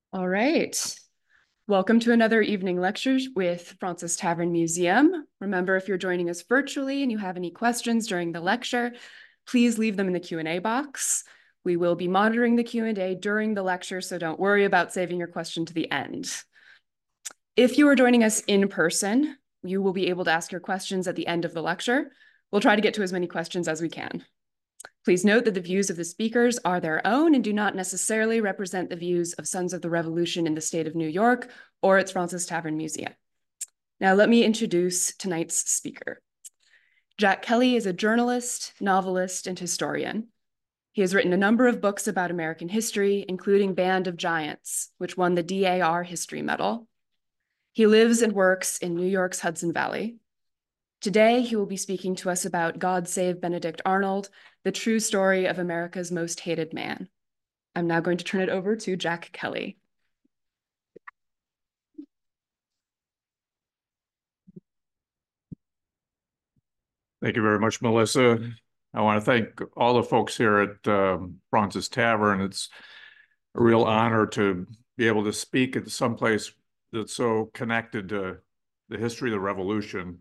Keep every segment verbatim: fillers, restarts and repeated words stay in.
All right. Welcome to another evening lecture with Fraunces Tavern Museum. Remember, if you're joining us virtually and you have any questions during the lecture, please leave them in the Q and A box. We will be monitoring the Q and A during the lecture, so don't worry about saving your question to the end. If you are joining us in person, you will be able to ask your questions at the end of the lecture. We'll try to get to as many questions as we can. Please note that the views of the speakers are their own and do not necessarily represent the views of Sons of the Revolution in the state of New York or its Fraunces Tavern Museum. Now, let me introduce tonight's speaker. Jack Kelly is a journalist, novelist, and historian. He has written a number of books about American history, including Band of Giants, which won the D A R History Medal. He lives and works in New York's Hudson Valley. Today, he will be speaking to us about God Save Benedict Arnold, the true story of America's most hated man. I'm now going to turn it over to Jack Kelly. Thank you very much, Melissa. I want to thank all the folks here at um, Fraunces Tavern. It's a real honor to be able to speak at someplace that's so connected to the history of the Revolution.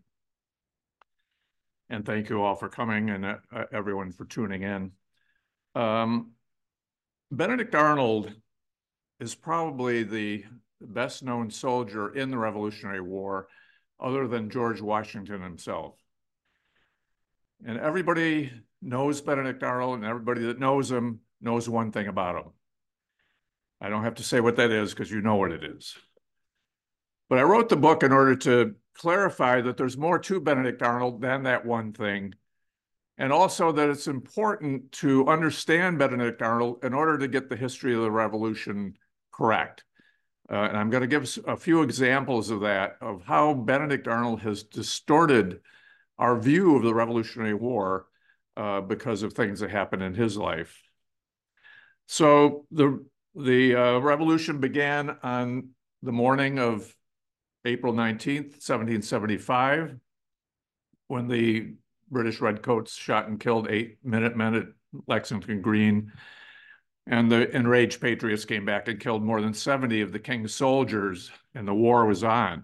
And thank you all for coming and uh, everyone for tuning in. Um, Benedict Arnold is probably the best known soldier in the Revolutionary War, other than George Washington himself. And everybody knows Benedict Arnold, and everybody that knows him knows one thing about him. I don't have to say what that is because you know what it is. But I wrote the book in order to clarify that there's more to Benedict Arnold than that one thing, and also that it's important to understand Benedict Arnold in order to get the history of the Revolution correct. Uh, and I'm going to give a few examples of that, of how Benedict Arnold has distorted our view of the Revolutionary War uh, because of things that happened in his life. So the, the uh, revolution began on the morning of April nineteenth, seventeen seventy-five, when the British Redcoats shot and killed eight Minutemen at Lexington Green. And the enraged patriots came back and killed more than seventy of the king's soldiers, and the war was on.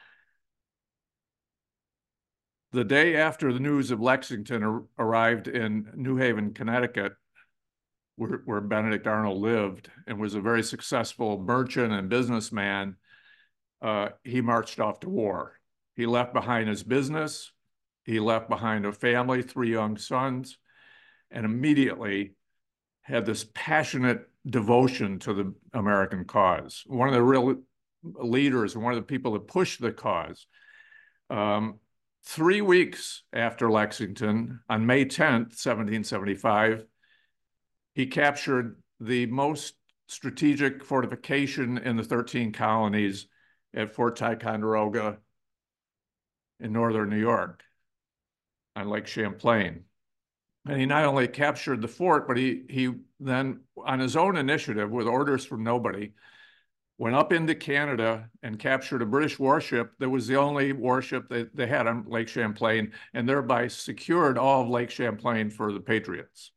The day after the news of Lexington ar arrived in New Haven, Connecticut, where, where Benedict Arnold lived and was a very successful merchant and businessman, uh, he marched off to war. He left behind his business. He left behind a family, three young sons, and immediately had this passionate devotion to the American cause. One of the real leaders and one of the people that pushed the cause. Um, Three weeks after Lexington, on May tenth, seventeen seventy-five, he captured the most strategic fortification in the thirteen colonies at Fort Ticonderoga in northern New York on Lake Champlain. And he not only captured the fort, but he, he then, on his own initiative, with orders from nobody, went up into Canada and captured a British warship that was the only warship that they had on Lake Champlain, and thereby secured all of Lake Champlain for the Patriots.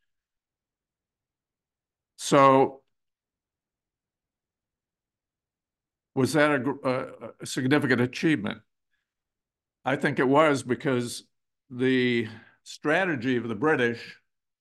So was that a, a, a significant achievement? I think it was, because the strategy of the British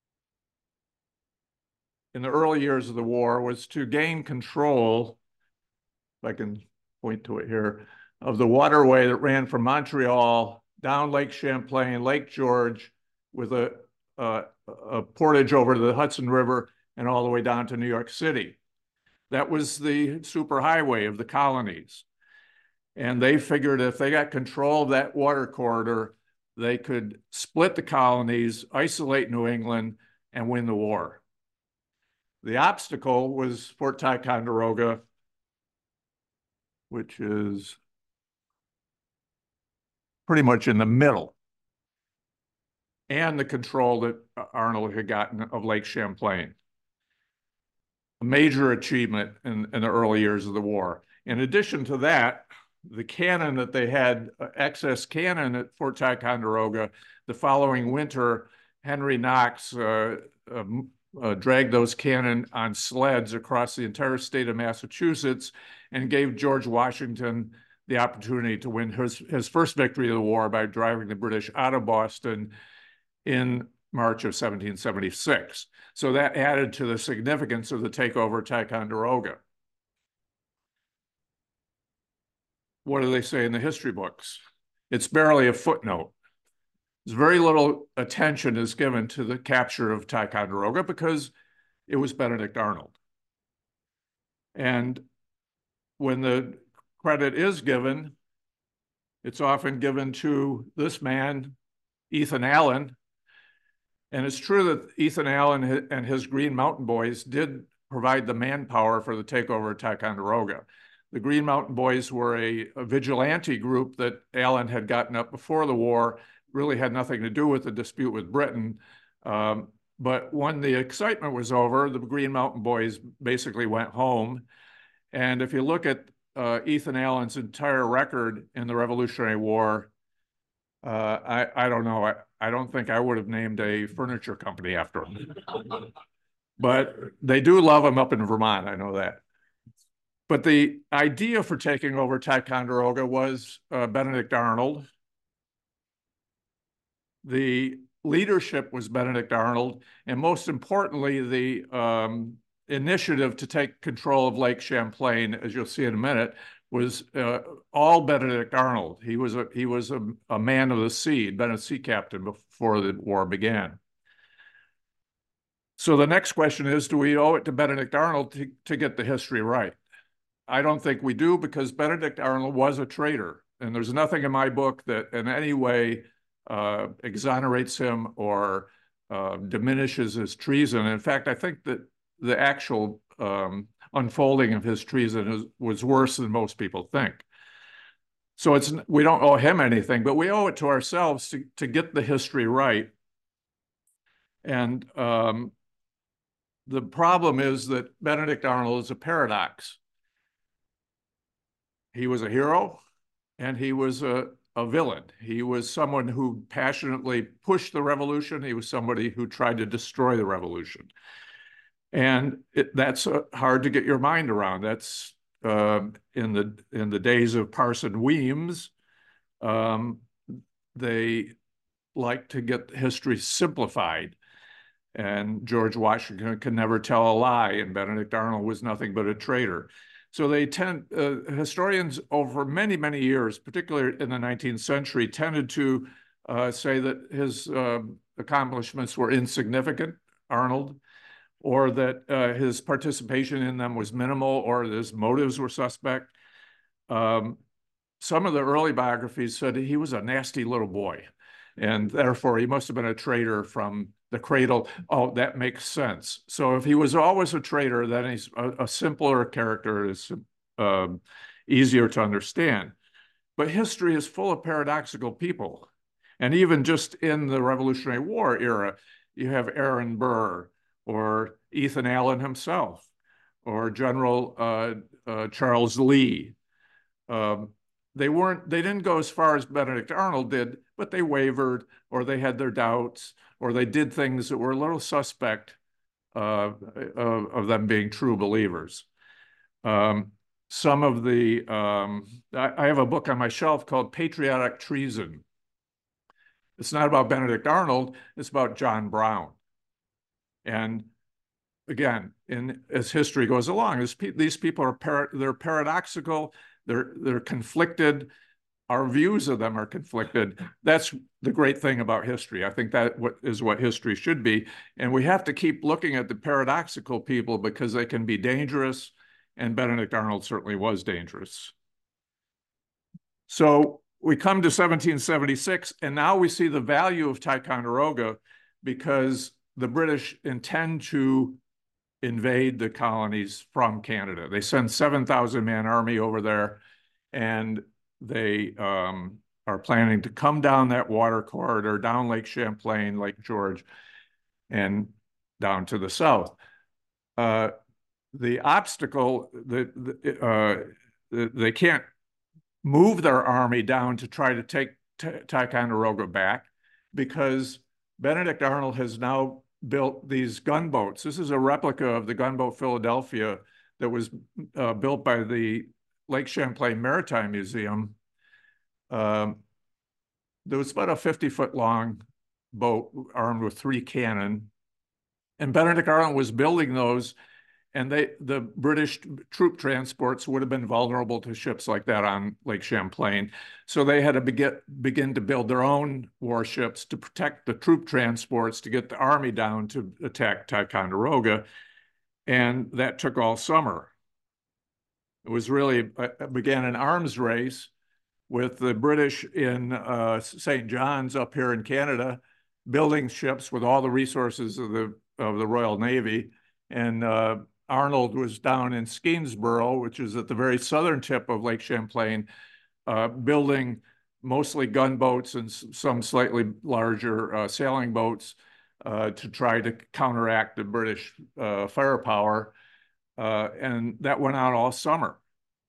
in the early years of the war was to gain control, if I can point to it here, of the waterway that ran from Montreal down Lake Champlain, Lake George, with a, a, a portage over the Hudson River and all the way down to New York City. That was the superhighway of the colonies. And they figured if they got control of that water corridor, they could split the colonies, isolate New England, and win the war. The obstacle was Fort Ticonderoga, which is pretty much in the middle, and the control that Arnold had gotten of Lake Champlain. A major achievement in, in the early years of the war. In addition to that, the cannon that they had, uh, excess cannon at Fort Ticonderoga, the following winter, Henry Knox, uh, a uh, dragged those cannon on sleds across the entire state of Massachusetts and gave George Washington the opportunity to win his, his first victory of the war by driving the British out of Boston in March of seventeen seventy-six. So that added to the significance of the takeover of Ticonderoga. What do they say in the history books? It's barely a footnote. There's very little attention is given to the capture of Ticonderoga because it was Benedict Arnold. And when the credit is given, it's often given to this man, Ethan Allen. And it's true that Ethan Allen and his Green Mountain Boys did provide the manpower for the takeover of Ticonderoga. The Green Mountain Boys were a, a vigilante group that Allen had gotten up before the war, really had nothing to do with the dispute with Britain. Um, but when the excitement was over, the Green Mountain Boys basically went home. And if you look at uh, Ethan Allen's entire record in the Revolutionary War, uh, I, I don't know. I, I don't think I would have named a furniture company after him. But they do love him up in Vermont, I know that. But the idea for taking over Ticonderoga was uh, Benedict Arnold. The leadership was Benedict Arnold, and most importantly, the um, initiative to take control of Lake Champlain, as you'll see in a minute, was uh, all Benedict Arnold. He was a he was a, a man of the sea, been a sea captain before the war began. So the next question is, do we owe it to Benedict Arnold to, to get the history right? I don't think we do, because Benedict Arnold was a traitor, and there's nothing in my book that in any way uh, exonerates him or uh, diminishes his treason. In fact, I think that the actual um, unfolding of his treason is, was worse than most people think. So it's we don't owe him anything, but we owe it to ourselves to, to get the history right. And um, the problem is that Benedict Arnold is a paradox. He was a hero and he was a, a villain. He was someone who passionately pushed the revolution. He was somebody who tried to destroy the revolution. And it, that's uh, hard to get your mind around. That's uh, in the in the days of Parson Weems, um, they like to get history simplified. And George Washington could never tell a lie, and Benedict Arnold was nothing but a traitor. So they tend, uh, historians over many, many years, particularly in the nineteenth century, tended to uh, say that his uh, accomplishments were insignificant, Arnold, or that uh, his participation in them was minimal, or his motives were suspect. Um, some of the early biographies said he was a nasty little boy, and therefore he must have been a traitor from the cradle. Oh, that makes sense. So if he was always a traitor, then he's a, a simpler character, is uh, easier to understand. But history is full of paradoxical people. And even just in the Revolutionary War era, you have Aaron Burr, or Ethan Allen himself, or General uh, uh, Charles Lee. Um, they weren't, they didn't go as far as Benedict Arnold did, but they wavered, or they had their doubts, or they did things that were a little suspect uh, of, of them being true believers. Um, some of the, um, I, I have a book on my shelf called Patriotic Treason. It's not about Benedict Arnold, it's about John Brown. And again, in, as history goes along, these people are par they're paradoxical, they're, they're conflicted, our views of them are conflicted. That's the great thing about history. I think that what is what history should be. And we have to keep looking at the paradoxical people because they can be dangerous, and Benedict Arnold certainly was dangerous. So we come to seventeen seventy-six, and now we see the value of Ticonderoga because the British intend to invade the colonies from Canada. They send seven thousand man army over there, and they um, are planning to come down that water corridor, down Lake Champlain, Lake George, and down to the south. Uh, the obstacle, the, the, uh, they can't move their army down to try to take Ticonderoga back because Benedict Arnold has now built these gunboats. This is a replica of the gunboat Philadelphia that was uh, built by the Lake Champlain Maritime Museum. Um, there was about a fifty foot long boat armed with three cannon. And Benedict Arnold was building those, and they the British troop transports would have been vulnerable to ships like that on Lake Champlain. So they had to begin, begin to build their own warships to protect the troop transports to get the army down to attack Ticonderoga. And that took all summer. It was really, it began an arms race with the British in uh, Saint John's up here in Canada, building ships with all the resources of the of the Royal Navy. And uh, Arnold was down in Skenesboro, which is at the very southern tip of Lake Champlain, uh, building mostly gunboats and some slightly larger uh, sailing boats uh, to try to counteract the British uh, firepower. Uh, and that went on all summer.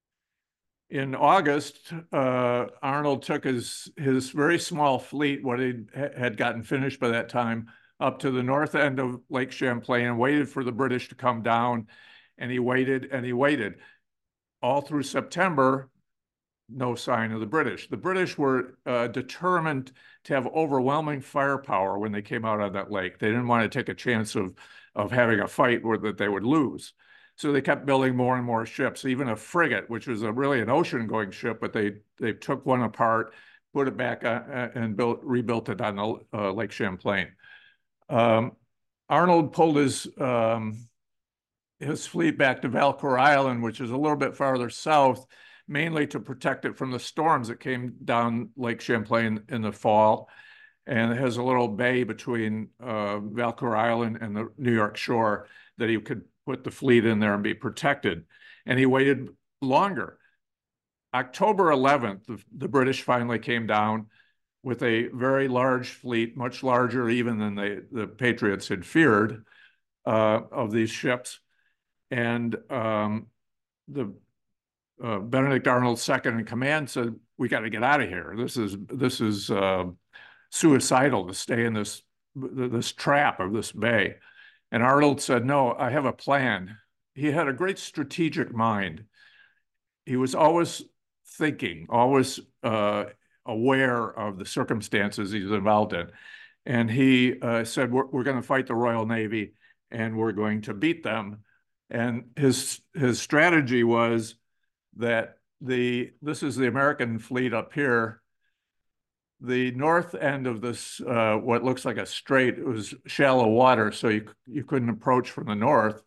In August, uh, Arnold took his, his very small fleet, what he had gotten finished by that time, up to the north end of Lake Champlain and waited for the British to come down. And he waited and he waited. All through September, no sign of the British. The British were uh, determined to have overwhelming firepower when they came out on that lake. They didn't want to take a chance of, of having a fight where that they would lose. So they kept building more and more ships, even a frigate, which was a, really an ocean-going ship, but they they took one apart, put it back on, and built rebuilt it on the, uh, Lake Champlain. Um, Arnold pulled his um, his fleet back to Valcour Island, which is a little bit farther south, mainly to protect it from the storms that came down Lake Champlain in the fall. And it has a little bay between uh, Valcour Island and the New York shore that he could put the fleet in there and be protected. And he waited longer. October eleventh, the, the British finally came down with a very large fleet, much larger even than they, the Patriots had feared, uh, of these ships. And um, the uh, Benedict Arnold, second in command, said, "We got to get out of here. This is this is uh, suicidal to stay in this this trap of this bay." And Arnold said, "No, I have a plan." He had a great strategic mind. He was always thinking, always uh, aware of the circumstances he's involved in. And he uh, said, we're, we're going to fight the Royal Navy and we're going to beat them. And his, his strategy was that the, this is the American fleet up here. The north end of this, uh, what looks like a strait, it was shallow water, so you, you couldn't approach from the north.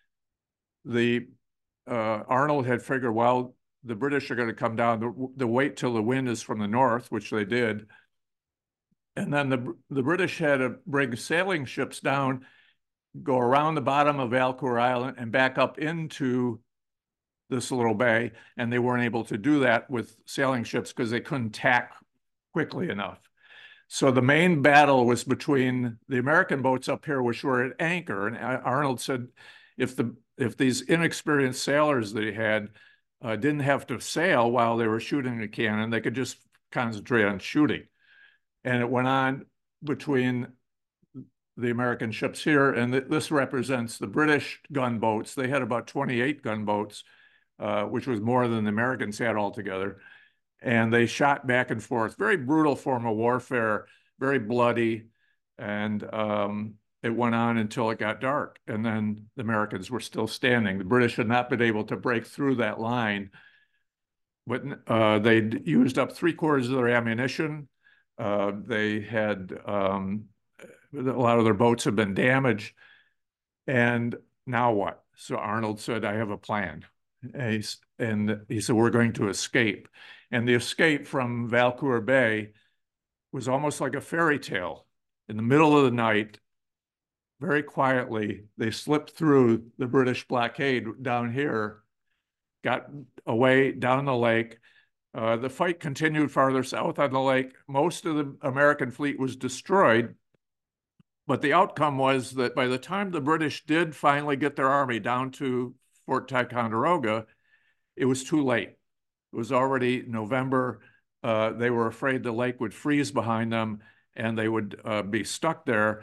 The uh, Arnold had figured, well, the British are going to come down. The, the wait till the wind is from the north, which they did. And then the, the British had to bring sailing ships down, go around the bottom of Valcour Island and back up into this little bay. And they weren't able to do that with sailing ships because they couldn't tack quickly enough. So the main battle was between the American boats up here, which were at anchor. And Arnold said, if the if these inexperienced sailors that he had uh, didn't have to sail while they were shooting the cannon, they could just concentrate on shooting. And it went on between the American ships here, and th this represents the British gunboats. They had about twenty-eight gunboats, uh, which was more than the Americans had altogether. And they shot back and forth. Very brutal form of warfare, very bloody. And um, it went on until it got dark. And then the Americans were still standing. The British had not been able to break through that line. But uh, they'd used up three quarters of their ammunition. Uh, they had, um, a lot of their boats had been damaged. And now what? So Arnold said, I have a plan. And he, and he said, we're going to escape. And the escape from Valcour Bay was almost like a fairy tale. In the middle of the night, very quietly, they slipped through the British blockade down here, got away down the lake. Uh, the fight continued farther south on the lake. Most of the American fleet was destroyed. But the outcome was that by the time the British did finally get their army down to Fort Ticonderoga, it was too late. It was already November. Uh, they were afraid the lake would freeze behind them and they would uh, be stuck there.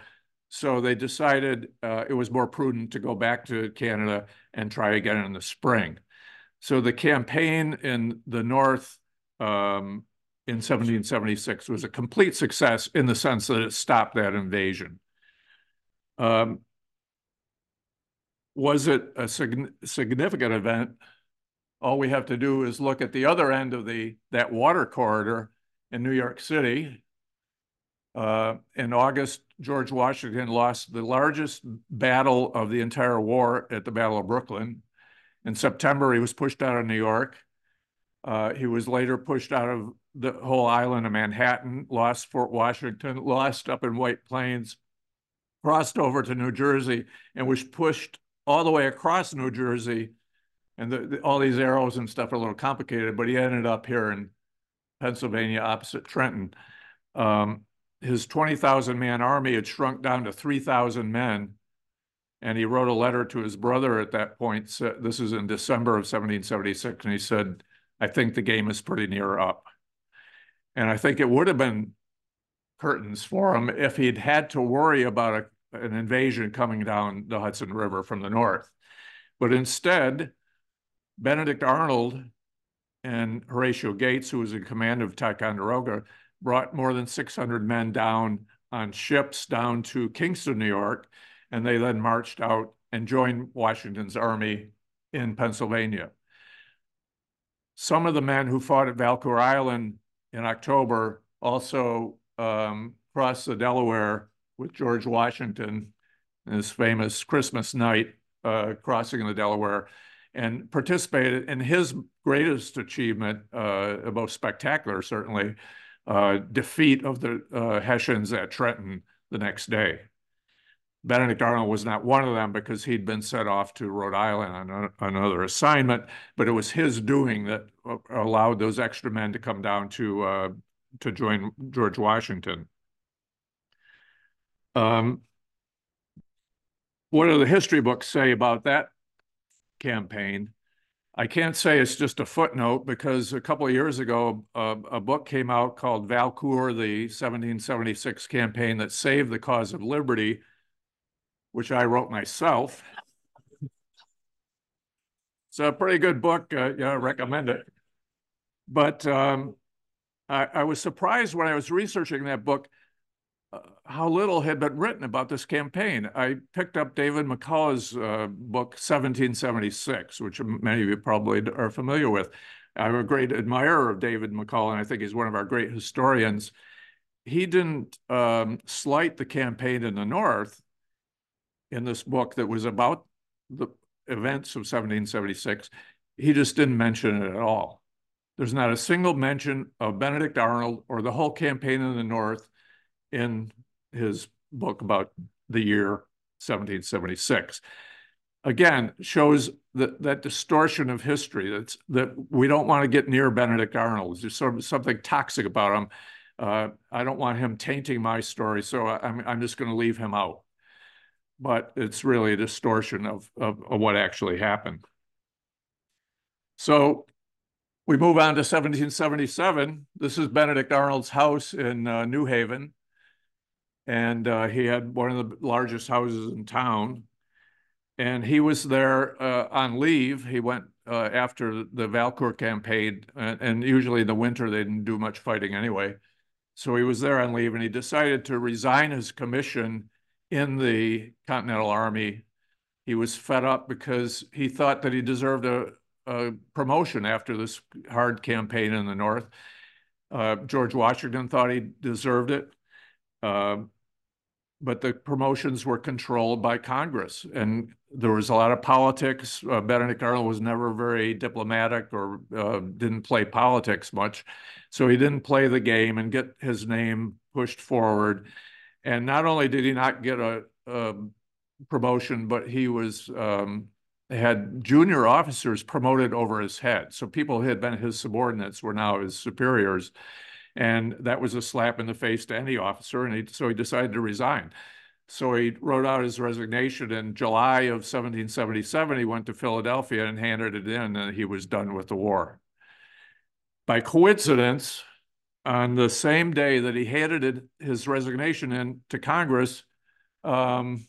So they decided uh, it was more prudent to go back to Canada and try again in the spring. So the campaign in the North um, in seventeen seventy-six was a complete success in the sense that it stopped that invasion. Um, was it a sig significant event? All we have to do is look at the other end of the that water corridor in New York City. Uh, in August, George Washington lost the largest battle of the entire war at the Battle of Brooklyn. In September, he was pushed out of New York. Uh, he was later pushed out of the whole island of Manhattan, lost Fort Washington, lost up in White Plains, crossed over to New Jersey, and was pushed all the way across New Jersey. And the, the, all these arrows and stuff are a little complicated, but he ended up here in Pennsylvania opposite Trenton. Um, his twenty thousand man army had shrunk down to three thousand men. And he wrote a letter to his brother at that point. So this is in December of seventeen seventy-six. And he said, I think the game is pretty near up. And I think it would have been curtains for him if he'd had to worry about a, an invasion coming down the Hudson River from the north. But instead, Benedict Arnold and Horatio Gates, who was in command of Ticonderoga, brought more than six hundred men down on ships down to Kingston, New York, and they then marched out and joined Washington's army in Pennsylvania. Some of the men who fought at Valcour Island in October also um, crossed the Delaware with George Washington in his famous Christmas night uh, crossing the Delaware, and participated in his greatest achievement, uh, most spectacular certainly, uh, defeat of the uh, Hessians at Trenton the next day. Benedict Arnold was not one of them because he'd been sent off to Rhode Island on a, another assignment, but it was his doing that allowed those extra men to come down to, uh, to join George Washington. Um, what do the history books say about that campaign? I can't say it's just a footnote because a couple of years ago, uh, a book came out called Valcour, the seventeen seventy-six campaign that saved the cause of liberty, which I wrote myself. It's a pretty good book. Uh, yeah, I recommend it. But um, I, I was surprised when I was researching that book uh, how little had been written about this campaign. I picked up David McCullough's uh, book, seventeen seventy-six, which many of you probably are familiar with. I'm a great admirer of David McCullough, and I think he's one of our great historians. He didn't um, slight the campaign in the North in this book that was about the events of seventeen seventy-six. He just didn't mention it at all. There's not a single mention of Benedict Arnold or the whole campaign in the North in his book about the year seventeen seventy-six. Again, shows that, that distortion of history, that's, that we don't want to get near Benedict Arnold. There's sort of something toxic about him. Uh, I don't want him tainting my story, so I'm, I'm just going to leave him out. But it's really a distortion of, of, of what actually happened. So we move on to seventeen seventy-seven. This is Benedict Arnold's house in uh, New Haven. And uh, he had one of the largest houses in town. And he was there uh, on leave. He went uh, after the Valcour campaign, and, and usually in the winter they didn't do much fighting anyway. So he was there on leave, and he decided to resign his commission in the Continental Army. He was fed up because he thought that he deserved a, a promotion after this hard campaign in the North. Uh, George Washington thought he deserved it. Uh, but the promotions were controlled by Congress, and there was a lot of politics. Uh, Benedict Arnold was never very diplomatic or uh, didn't play politics much, so he didn't play the game and get his name pushed forward. And not only did he not get a, a promotion, but he was um, had junior officers promoted over his head. So people who had been his subordinates were now his superiors. And that was a slap in the face to any officer, and he, so he decided to resign. So he wrote out his resignation in July of seventeen seventy-seven. He went to Philadelphia and handed it in, and he was done with the war. By coincidence, on the same day that he handed it, his resignation in to Congress, um,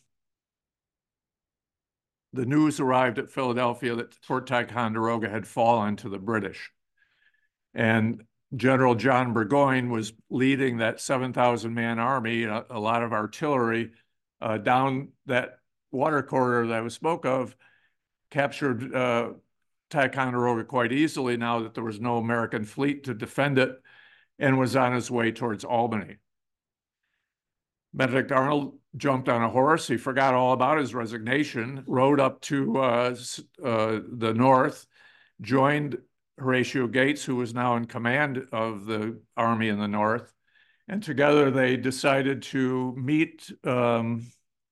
the news arrived at Philadelphia that Fort Ticonderoga had fallen to the British. And General John Burgoyne was leading that seven thousand man army, a, a lot of artillery, uh, down that water corridor that I spoke of, captured uh, Ticonderoga quite easily now that there was no American fleet to defend it, and was on his way towards Albany. Benedict Arnold jumped on a horse. He forgot all about his resignation, rode up to uh, uh, the north, joined Horatio Gates, who was now in command of the army in the north, and together they decided to meet um,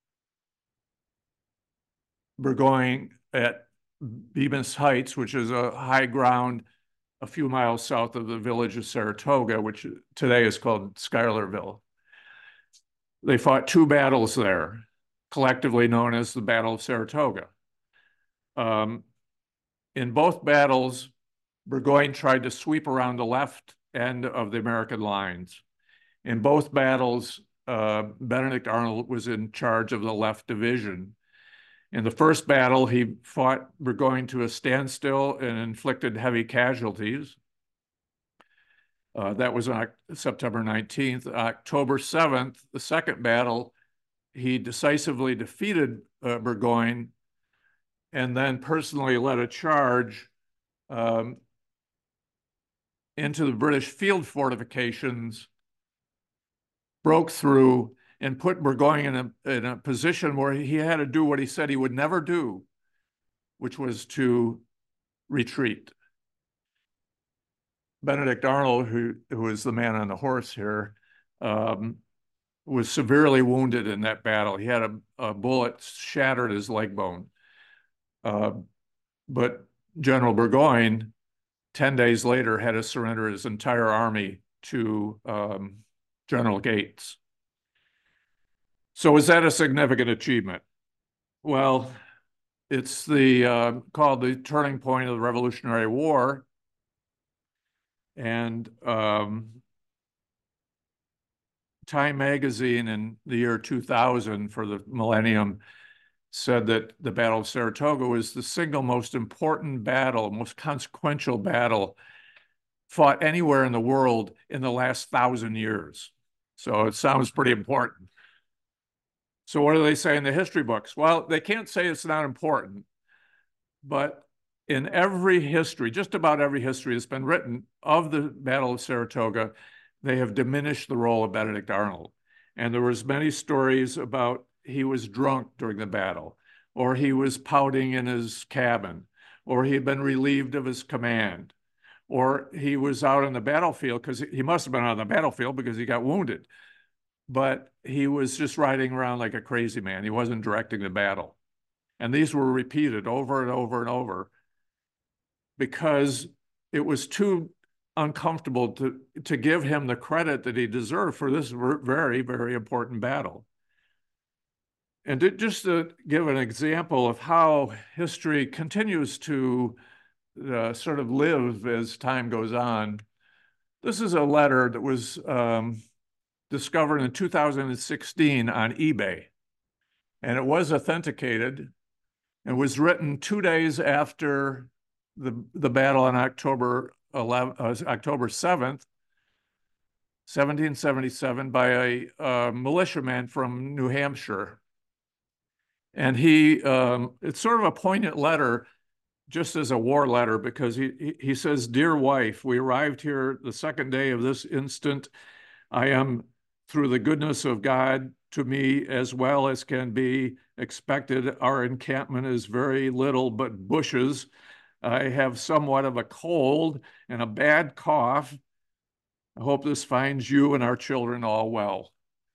Burgoyne at Bemis Heights, which is a high ground a few miles south of the village of Saratoga, which today is called Schuylerville. They fought two battles there, collectively known as the Battle of Saratoga. Um, in both battles, Burgoyne tried to sweep around the left end of the American lines. In both battles, uh, Benedict Arnold was in charge of the left division. In the first battle, he fought Burgoyne to a standstill and inflicted heavy casualties. Uh, that was on September nineteenth. October seventh, the second battle, he decisively defeated uh, Burgoyne and then personally led a charge um, into the British field fortifications, broke through, and put Burgoyne in a, in a position where he had to do what he said he would never do, which was to retreat. Benedict Arnold, who, who was the man on the horse here, um, was severely wounded in that battle. He had a, a bullet shattered his leg bone. Uh, but General Burgoyne, ten days later, had to surrender his entire army to um, General Gates. So is that a significant achievement? Well, it's the uh, called the turning point of the Revolutionary War. And um, Time magazine in the year two thousand for the millennium said that the Battle of Saratoga was the single most important battle, most consequential battle fought anywhere in the world in the last thousand years. So it sounds pretty important. So what do they say in the history books? Well, they can't say it's not important, but in every history, just about every history that's been written of the Battle of Saratoga, they have diminished the role of Benedict Arnold. And there was many stories about he was drunk during the battle, or he was pouting in his cabin, or he had been relieved of his command, or he was out on the battlefield, because he must have been on the battlefield because he got wounded. But he was just riding around like a crazy man. He wasn't directing the battle. And these were repeated over and over and over because it was too uncomfortable to, to give him the credit that he deserved for this very, very important battle. And to, just to give an example of how history continues to uh, sort of live as time goes on, this is a letter that was um, discovered in two thousand sixteen on eBay. And it was authenticated and was written two days after the, the battle on October eleventh, uh, October seventh, seventeen seventy-seven by a uh, militiaman from New Hampshire. And he, um, it's sort of a poignant letter, just as a war letter, because he, he says, "Dear wife, we arrived here the second day of this instant. I am, through the goodness of God, to me as well as can be expected. Our encampment is very little but bushes. I have somewhat of a cold and a bad cough. I hope this finds you and our children all well."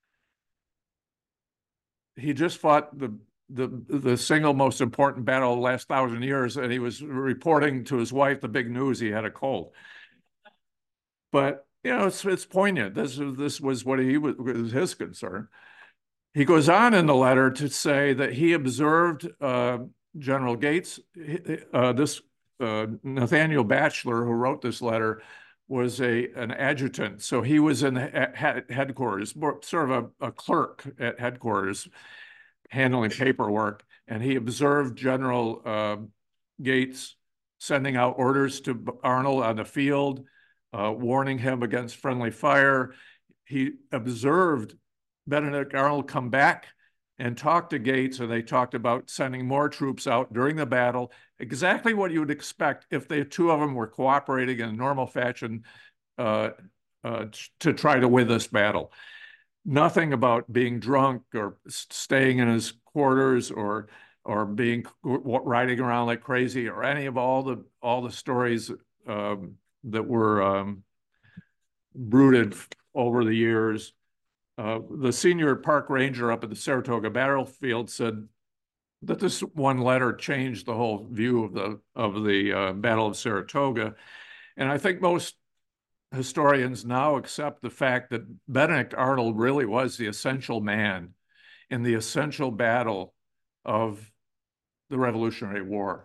He just fought the the the single most important battle of the last thousand years, and he was reporting to his wife the big news: he had a cold. But you know, it's it's poignant. This this was what he was, was his concern. He goes on in the letter to say that he observed uh, General Gates. Uh, this uh, Nathaniel Batchelor, who wrote this letter, was a an adjutant. So he was in the headquarters, sort of a, a clerk at headquarters, handling paperwork. And he observed General uh, Gates sending out orders to Arnold on the field, uh, warning him against friendly fire. He observed Benedict Arnold come back and talk to Gates, and they talked about sending more troops out during the battle, exactly what you would expect if the two of them were cooperating in a normal fashion uh, uh, to try to win this battle. Nothing about being drunk or staying in his quarters or or being riding around like crazy or any of all the all the stories um, that were um, brooded over the years. Uh, the senior park ranger up at the Saratoga battlefield said that this one letter changed the whole view of the of the uh, Battle of Saratoga, and I think most historians now accept the fact that Benedict Arnold really was the essential man in the essential battle of the Revolutionary War.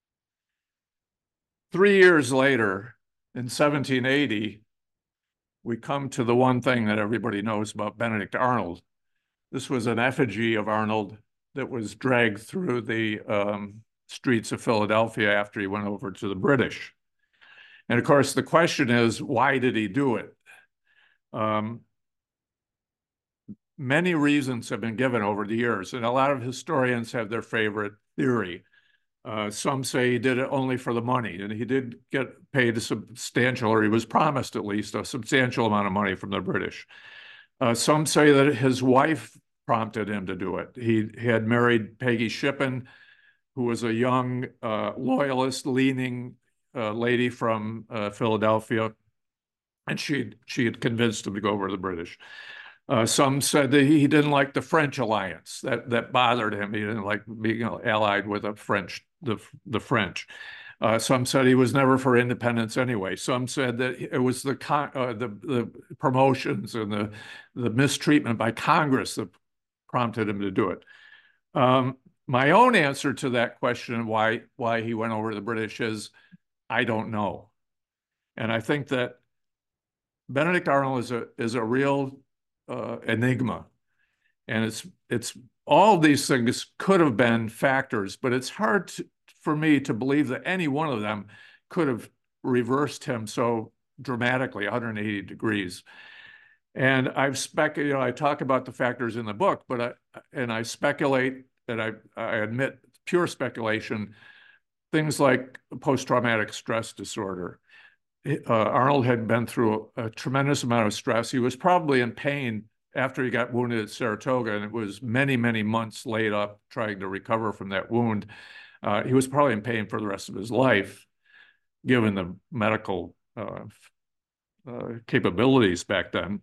Three years later, in seventeen eighty, we come to the one thing that everybody knows about Benedict Arnold. This was an effigy of Arnold that was dragged through the um, streets of Philadelphia after he went over to the British. And of course, the question is, why did he do it? Um, many reasons have been given over the years, and a lot of historians have their favorite theory. Uh, some say he did it only for the money, and he did get paid a substantial, or he was promised at least a substantial amount of money from the British. Uh, some say that his wife prompted him to do it. He, he had married Peggy Shippen, who was a young uh, loyalist-leaning uh, lady from uh, Philadelphia, and she she had convinced him to go over to the British. Uh, some said that he didn't like the French alliance. That that bothered him. He didn't like being you know, allied with a French the the French. Uh, some said he was never for independence anyway. Some said that it was the uh, the the promotions and the the mistreatment by Congress that prompted him to do it. Um, my own answer to that question, why why he went over to the British, is I don't know, and I think that Benedict Arnold is a is a real uh, enigma, and it's it's all these things could have been factors, but it's hard to, for me to believe that any one of them could have reversed him so dramatically, one hundred eighty degrees. And I've spec, you know, I talk about the factors in the book, but I and I speculate that I I admit pure speculation, things like post-traumatic stress disorder. Uh, Arnold had been through a, a tremendous amount of stress. He was probably in pain after he got wounded at Saratoga, and it was many, many months laid up trying to recover from that wound. Uh, he was probably in pain for the rest of his life, given the medical uh, uh, capabilities back then.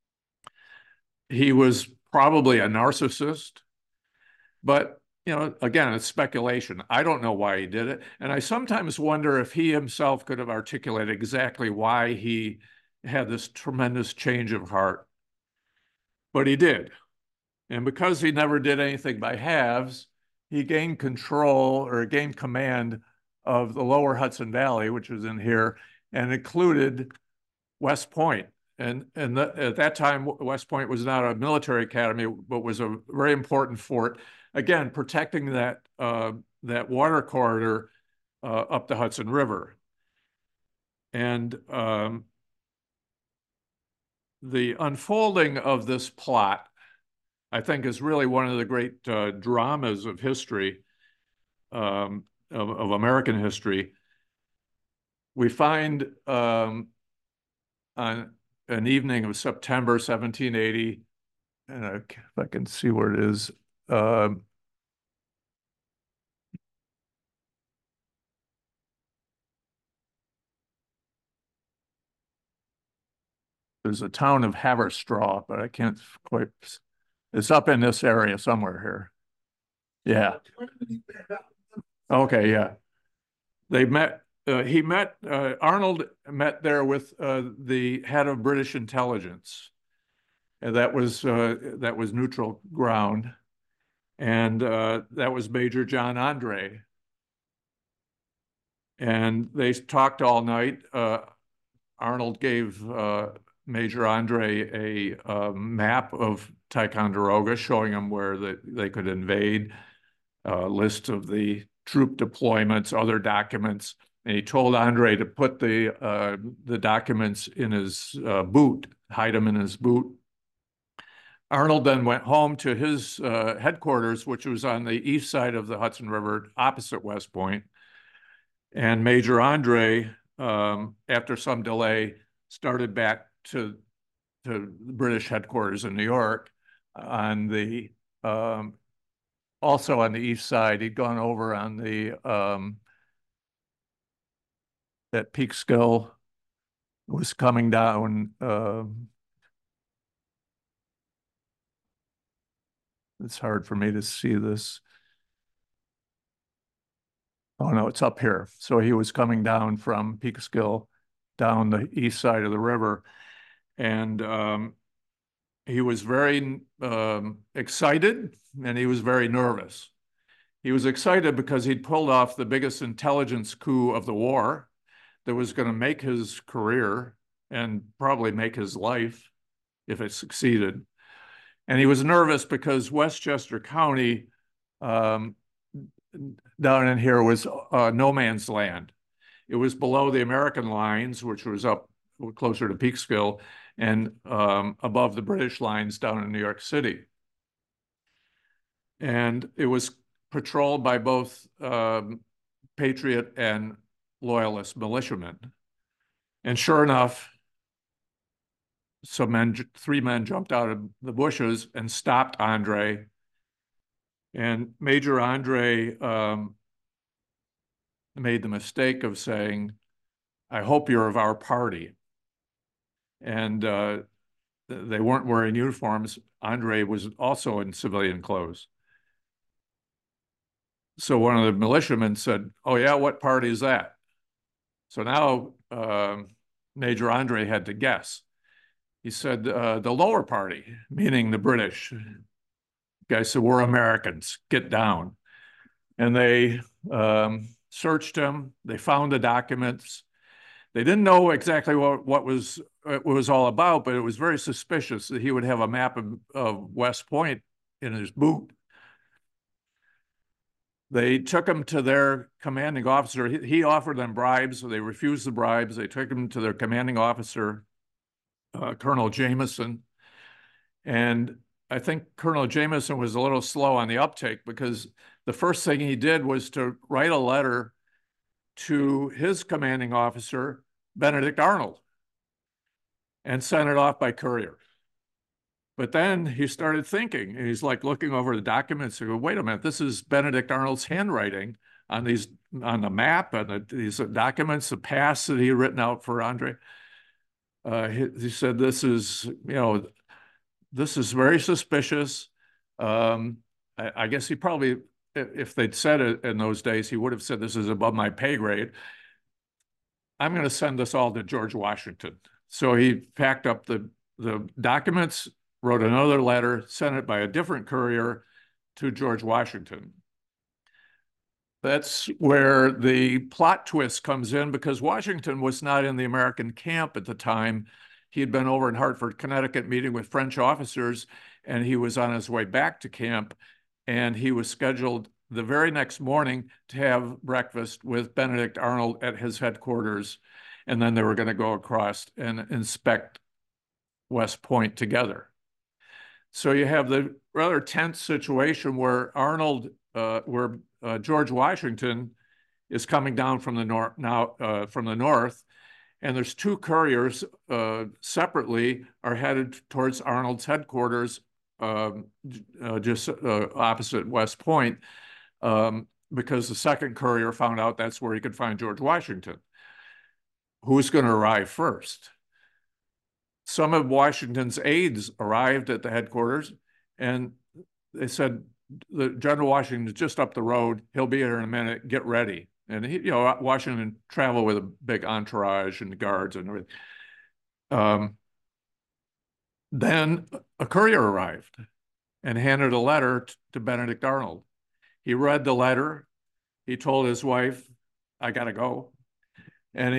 He was probably a narcissist, but you know, again, it's speculation. I don't know why he did it. And I sometimes wonder if he himself could have articulated exactly why he had this tremendous change of heart. But he did. And because he never did anything by halves, he gained control or gained command of the lower Hudson Valley, which is in here, and included West Point. And, and the, at that time, West Point was not a military academy, but was a very important fort. Again, protecting that uh, that water corridor uh, up the Hudson River. And um, the unfolding of this plot, I think, is really one of the great uh, dramas of history, um, of, of American history. We find um, on an evening of September seventeen eighty, and I, if I can see where it is, um, there's a town of Haverstraw, but I can't quite, it's up in this area somewhere here. Yeah. Okay, yeah. They met, uh, he met, uh, Arnold met there with uh, the head of British intelligence. And that was, uh, that was neutral ground. And uh, that was Major John Andre. And they talked all night. Uh, Arnold gave uh, Major Andre a, a map of Ticonderoga, showing him where the, they could invade, a list of the troop deployments, other documents. And he told Andre to put the, uh, the documents in his uh, boot, hide them in his boot. Arnold then went home to his uh, headquarters, which was on the east side of the Hudson River, opposite West Point. And Major Andre, um, after some delay, started back to, to the British headquarters in New York on the, um, also on the east side. He'd gone over on the, um, at Peekskill, was coming down, um, it's hard for me to see this. Oh no, it's up here. So he was coming down from Peekskill down the east side of the river. And um, he was very um, excited and he was very nervous. He was excited because he'd pulled off the biggest intelligence coup of the war that was going to make his career and probably make his life if it succeeded. And he was nervous because Westchester County, um, down in here, was uh, no man's land. It was below the American lines, which was up closer to Peekskill, and um, above the British lines down in New York City. And it was patrolled by both um, Patriot and Loyalist militiamen. And sure enough, some men, three men jumped out of the bushes and stopped Andre. And Major Andre um, made the mistake of saying, "I hope you're of our party." And uh, they weren't wearing uniforms. Andre was also in civilian clothes. So one of the militiamen said, "Oh yeah, what party is that?" So now uh, Major Andre had to guess. He said, uh, "The lower party," meaning the British. The guy said, "We're Americans, get down." And they um, searched him. They found the documents. They didn't know exactly what, what was it was all about, but it was very suspicious that he would have a map of, of West Point in his boot. They took him to their commanding officer. He, he offered them bribes. So they refused the bribes. They took him to their commanding officer, uh, Colonel Jameson. And I think Colonel Jameson was a little slow on the uptake because the first thing he did was to write a letter to his commanding officer, Benedict Arnold, and sent it off by courier. But then he started thinking, and he's like looking over the documents and go, wait a minute, this is Benedict Arnold's handwriting on these, on the map and the, these documents, the pass that he had written out for Andre. Uh, he, he said, this is, you know, this is very suspicious. Um, I, I guess he probably, if they'd said it in those days, he would have said, this is above my pay grade. I'm going to send this all to George Washington. So he packed up the, the documents, wrote another letter, sent it by a different courier to George Washington. That's where the plot twist comes in, because Washington was not in the American camp at the time. He had been over in Hartford, Connecticut, meeting with French officers, and he was on his way back to camp, and he was scheduled the very next morning to have breakfast with Benedict Arnold at his headquarters, and then they were going to go across and inspect West Point together. So you have the rather tense situation where Arnold, uh, where uh, George Washington is coming down from the north now uh, from the north, and there's two couriers uh, separately are headed towards Arnold's headquarters, um, uh, just uh, opposite West Point, um, because the second courier found out that's where he could find George Washington. Who's going to arrive first? Some of Washington's aides arrived at the headquarters, and they said, the General Washington is just up the road. He'll be here in a minute. Get ready. And he, you know, Washington traveled with a big entourage and guards and everything. Um, then a courier arrived and handed a letter to Benedict Arnold. He read the letter. He told his wife, "I got to go." And he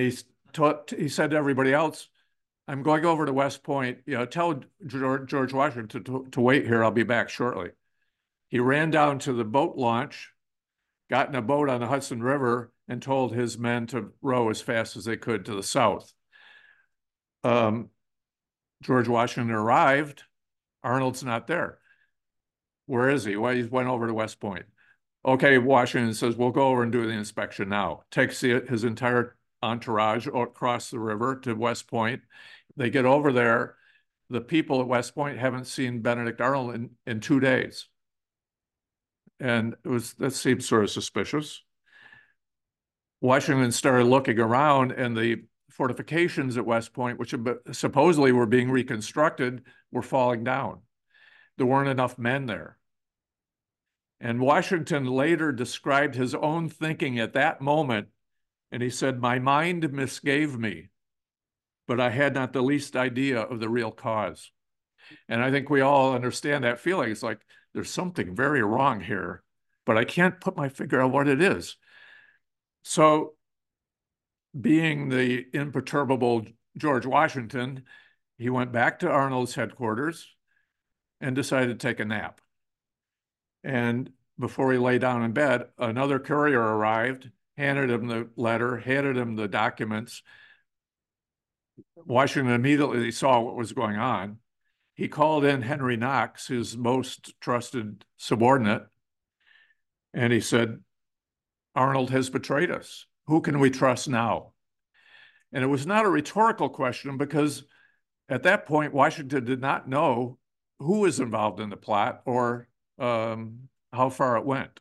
he said to everybody else, I'm going over to West Point, you know, tell George, George Washington to, to wait here. I'll be back shortly. He ran down to the boat launch, got in a boat on the Hudson River, and told his men to row as fast as they could to the south. Um, George Washington arrived. Arnold's not there. Where is he? Well, he went over to West Point. Okay, Washington says, we'll go over and do the inspection now. Takes the, his entire entourage across the river to West Point. They get over there. The people at West Point haven't seen Benedict Arnold in, in two days. And it was, that seemed sort of suspicious. Washington started looking around, and the fortifications at West Point, which supposedly were being reconstructed, were falling down. There weren't enough men there. And Washington later described his own thinking at that moment, and he said, my mind misgave me, but I had not the least idea of the real cause. And I think we all understand that feeling. It's like, there's something very wrong here, but I can't put my finger on what it is. So being the imperturbable George Washington, he went back to Arnold's headquarters and decided to take a nap. And before he lay down in bed, another courier arrived, handed him the letter, handed him the documents. Washington immediately saw what was going on. He called in Henry Knox, his most trusted subordinate, and he said, Arnold has betrayed us. Who can we trust now? And it was not a rhetorical question, because at that point, Washington did not know who was involved in the plot or um, how far it went.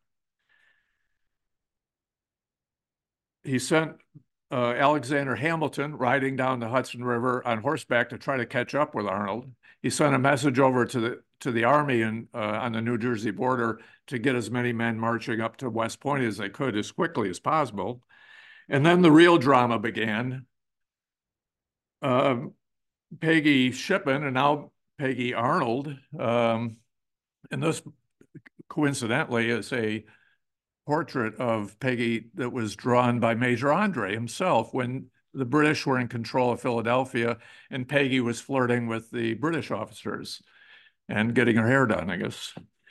He sent uh, Alexander Hamilton riding down the Hudson River on horseback to try to catch up with Arnold. He sent a message over to the to the army in, uh, on the New Jersey border to get as many men marching up to West Point as they could as quickly as possible. And then the real drama began. Uh, Peggy Shippen, and now Peggy Arnold, um, and this coincidentally is a portrait of Peggy that was drawn by Major Andre himself when the British were in control of Philadelphia, and Peggy was flirting with the British officers and getting her hair done, I guess.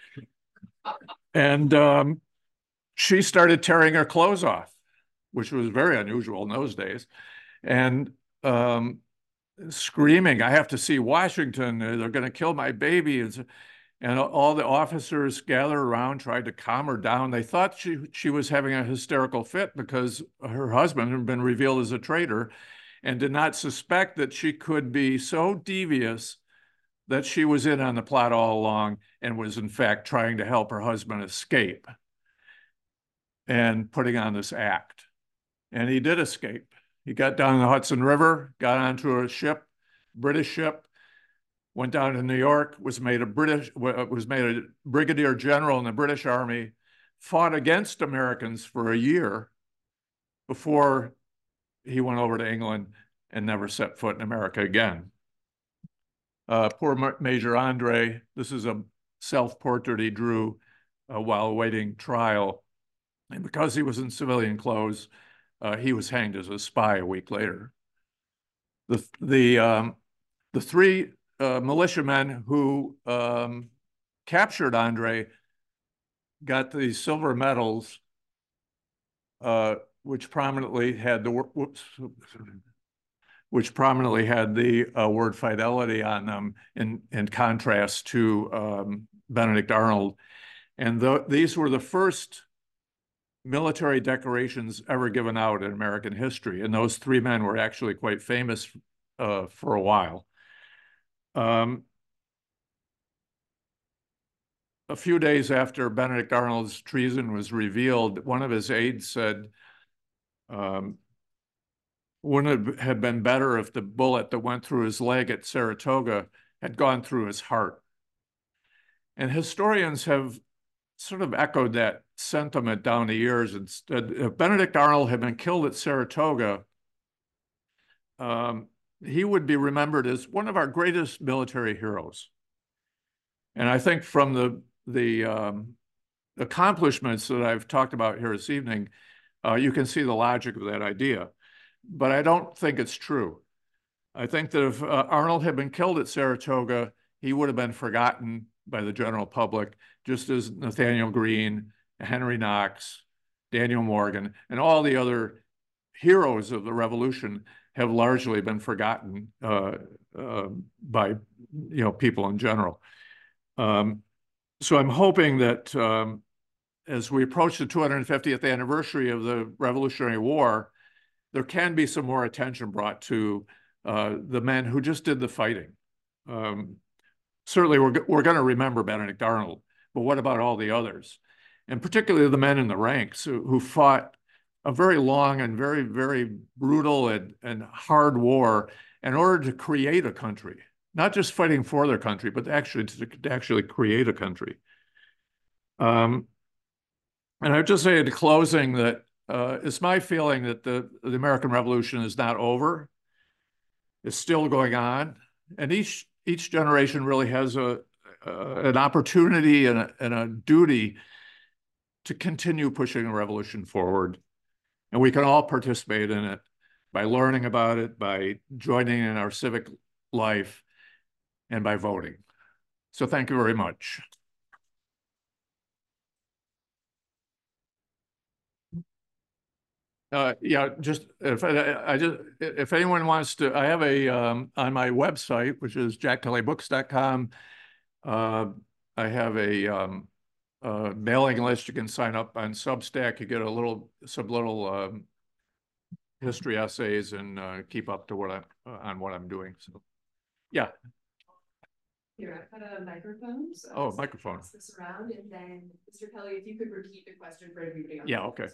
And um, she started tearing her clothes off, which was very unusual in those days, and um, screaming, I have to see Washington, they're going to kill my baby. And all the officers gathered around, tried to calm her down. They thought she, she was having a hysterical fit because her husband had been revealed as a traitor, and did not suspect that she could be so devious that she was in on the plot all along and was in fact trying to help her husband escape and putting on this act. And he did escape. He got down the Hudson River, got onto a ship, British ship, went down to New York, was made a British, was made a brigadier general in the British Army, fought against Americans for a year before he went over to England and never set foot in America again. Uh, poor Major Andre, this is a self-portrait he drew uh, while awaiting trial. And because he was in civilian clothes, uh, he was hanged as a spy a week later. The, the, um, the three Uh, militiamen who um, captured Andre got the silver medals, uh, which prominently had the whoops, which prominently had the uh, word fidelity on them, in in contrast to um, Benedict Arnold. And the, these were the first military decorations ever given out in American history. And those three men were actually quite famous uh, for a while. Um, a few days after Benedict Arnold's treason was revealed, one of his aides said, um, wouldn't it have been better if the bullet that went through his leg at Saratoga had gone through his heart? And historians have sort of echoed that sentiment down the years. Instead, if Benedict Arnold had been killed at Saratoga, um, he would be remembered as one of our greatest military heroes. And I think from the, the um, accomplishments that I've talked about here this evening, uh, you can see the logic of that idea. but I don't think it's true. I think that if uh, Arnold had been killed at Saratoga, he would have been forgotten by the general public, just as Nathaniel Greene, Henry Knox, Daniel Morgan, and all the other heroes of the Revolution have largely been forgotten uh, uh, by you know people in general. Um, so I'm hoping that um, as we approach the two hundred fiftieth anniversary of the Revolutionary War, there can be some more attention brought to uh, the men who just did the fighting. Um, certainly, we're, we're going to remember Benedict Arnold, but what about all the others? And particularly the men in the ranks who, who fought a very long and very, very brutal and, and hard war in order to create a country, not just fighting for their country, but actually to, to actually create a country. Um, and I would just say in closing that uh, it's my feeling that the, the American Revolution is not over. It's still going on. And each, each generation really has a, uh, an opportunity and a, and a duty to continue pushing the revolution forward. And we can all participate in it by learning about it, by joining in our civic life, and by voting. So thank you very much. Uh, yeah, just if I, I just if anyone wants to, I have a um, on my website, which is jack kelly books dot com. Uh, I have a um, uh, mailing list. You can sign up on Substack. You get a little some little um, history essays and uh, keep up to what I uh, on what I'm doing. So, yeah. Here, I've got a microphone. So oh, microphone. Pass this around, and then Mister Kelly, if you could repeat the question for everybody else. Yeah. Okay.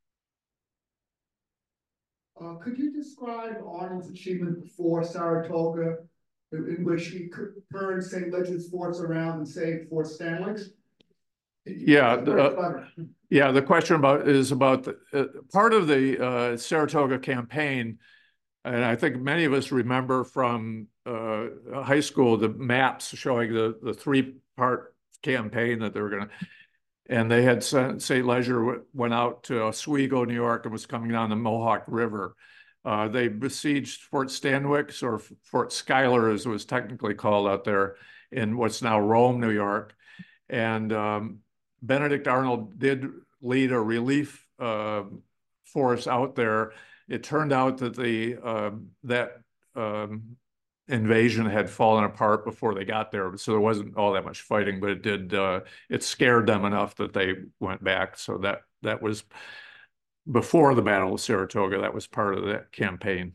Uh, could you describe Arnold's achievement before Saratoga, in, in which he turned Saint Leger's forts around and saved Fort Stanwix? Yeah, the, uh, yeah. The question about is about the, uh, part of the uh, Saratoga campaign, and I think many of us remember from uh, high school the maps showing the the three part campaign that they were going to. And they had Saint Leger went out to Oswego, New York, and was coming down the Mohawk River. Uh, they besieged Fort Stanwix, or Fort Schuyler, as it was technically called out there in what's now Rome, New York. And um, Benedict Arnold did lead a relief uh, force out there. It turned out that the uh, that um, invasion had fallen apart before they got there, so there wasn't all that much fighting, but it did uh, it scared them enough that they went back. So that that was before the Battle of Saratoga. That was part of that campaign.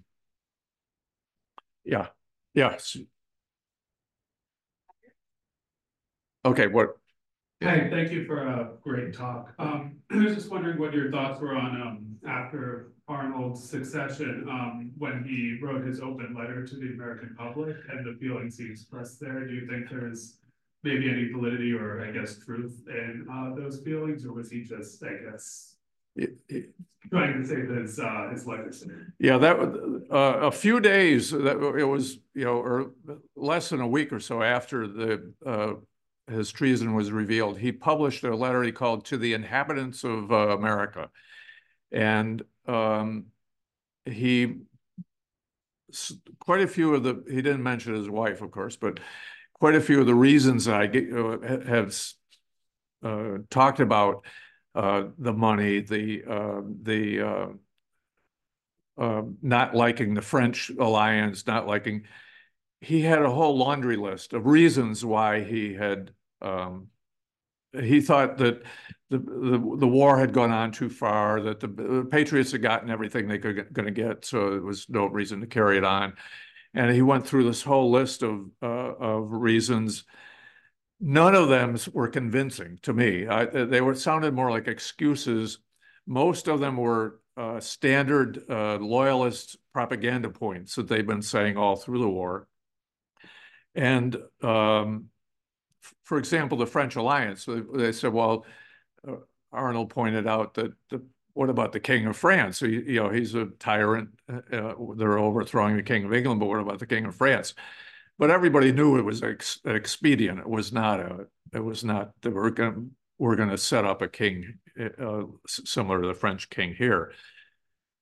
Yeah. Yes. Okay. What? Hey, thank you for a great talk. Um, I was just wondering what your thoughts were on um, after Arnold's succession, um, when he wrote his open letter to the American public and the feelings he expressed there. Do you think there's maybe any validity or, I guess, truth in uh, those feelings, or was he just, I guess, it, it, trying to save his uh, his legacy? Yeah, that uh, a few days that it was, you know, or less than a week or so after the. Uh, his treason was revealed, he published a letter he called "To the Inhabitants of uh, America." And um, he, quite a few of the, he didn't mention his wife, of course, but quite a few of the reasons I get, uh, have uh, talked about, uh, the money, the, uh, the uh, uh, not liking the French alliance, not liking, he had a whole laundry list of reasons why he had, um, he thought that the, the the war had gone on too far, that the, the Patriots had gotten everything they could going to get, so there was no reason to carry it on. And he went through this whole list of uh, of reasons. None of them were convincing to me. I, they were sounded more like excuses. Most of them were uh, standard uh, loyalist propaganda points that they've been saying all through the war. And um, for example, the French alliance, they said, well, uh, Arnold pointed out that the, what about the King of France? He, you know, he's a tyrant. Uh, they're overthrowing the King of England, but what about the King of France? But everybody knew it was ex expedient. It was not a. It was not that we're going we're going to set up a king uh, similar to the French king here.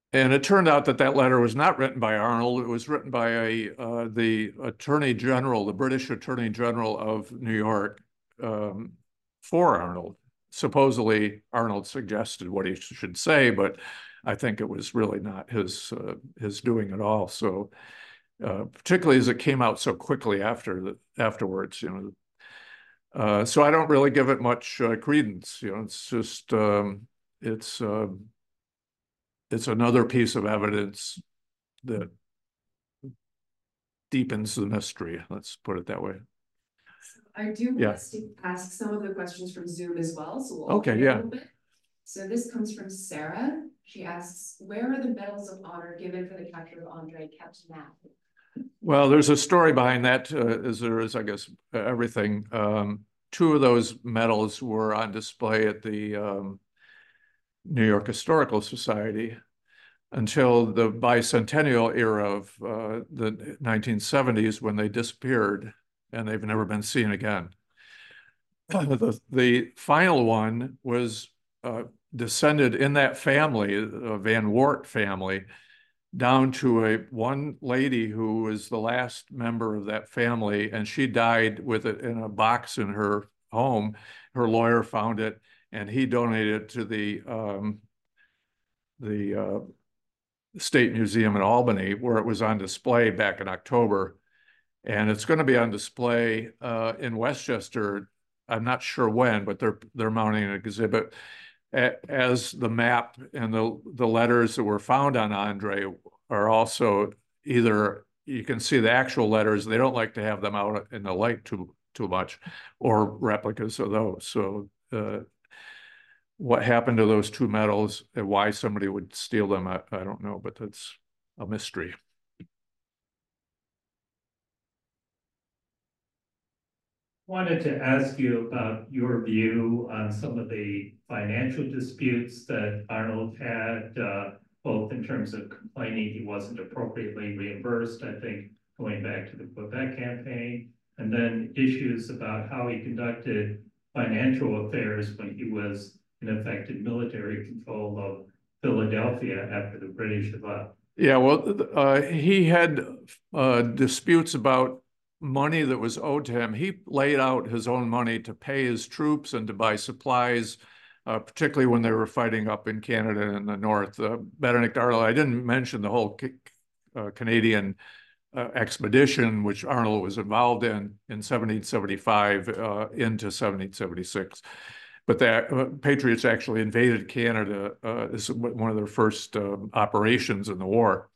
And it turned out that that letter was not written by Arnold. It was written by a, uh, the Attorney General, the British Attorney General of New York, um, for Arnold. Supposedly, Arnold suggested what he should say, but I think it was really not his uh, his doing at all. So, uh, particularly as it came out so quickly after the afterwards, you know. Uh, so I don't really give it much uh, credence. You know, it's just um, it's. Uh, It's another piece of evidence that deepens the mystery. Let's put it that way. I do Yeah. want us to ask some of the questions from Zoom as well, so we'll Okay, alternate yeah. a little bit. So this comes from Sarah. She asks, where are the medals of honor given for the capture of Andre kept now? Well, there's a story behind that, uh, as there is, I guess, everything. Um, two of those medals were on display at the um, New York Historical Society until the bicentennial era of uh, the nineteen seventies, when they disappeared and they've never been seen again. The, the final one was uh, descended in that family, a Van Wart family, down to a one lady who was the last member of that family, and she died with it in a box in her home. Her lawyer found it, and he donated it to the um, the uh, State Museum in Albany, where it was on display back in October. And it's going to be on display uh, in Westchester. I'm not sure when, but they're they're mounting an exhibit as the map and the the letters that were found on Andre are also either, you can see the actual letters. They don't like to have them out in the light too too much, or replicas of those. So uh, what happened to those two medals and why somebody would steal them, I, I don't know, but that's a mystery. Wanted to ask you about your view on some of the financial disputes that Arnold had, uh, both in terms of complaining he wasn't appropriately reimbursed, I think, going back to the Quebec campaign, and then issues about how he conducted financial affairs when he was in effect in military control of Philadelphia after the British had left. Yeah, well, uh, he had uh, disputes about money that was owed to him. He laid out his own money to pay his troops and to buy supplies, uh, particularly when they were fighting up in Canada in the north. Uh, Benedict Arnold, I didn't mention the whole uh, Canadian uh, expedition, which Arnold was involved in in seventeen seventy-five uh, into seventeen seventy-six. But the uh, Patriots actually invaded Canada uh, as one of their first uh, operations in the war.